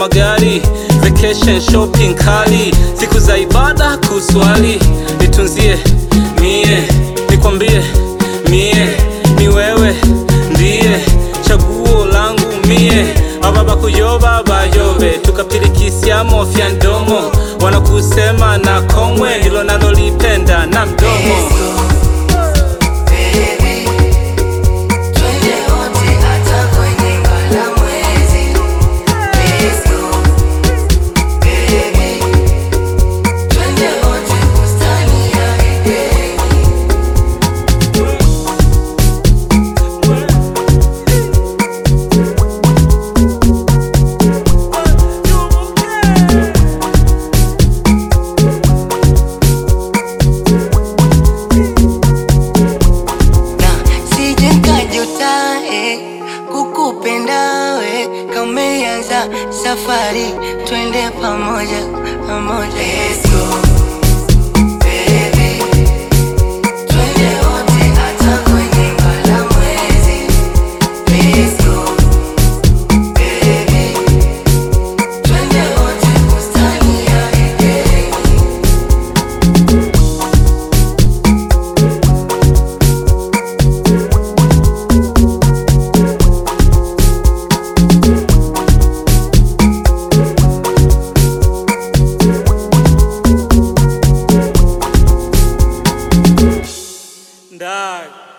magari, vacation shopping kali, siku za ibada kuswali. Nitunzie mie, nikwambie mie, ni wewe ndiye chaguo langu mie. Ababa kuyoba bayobe, tukapirikisiamo fya ndomo, wanakusema na kongwe, ndilo nalolipenda na mdomo. Kukupenda we kameanza safari, twende pamoja pamoja. Let's go baby, twende wote hata kwenye mbala mwezi. Let's go baby, twende wote bustani ya Edeni. Dog.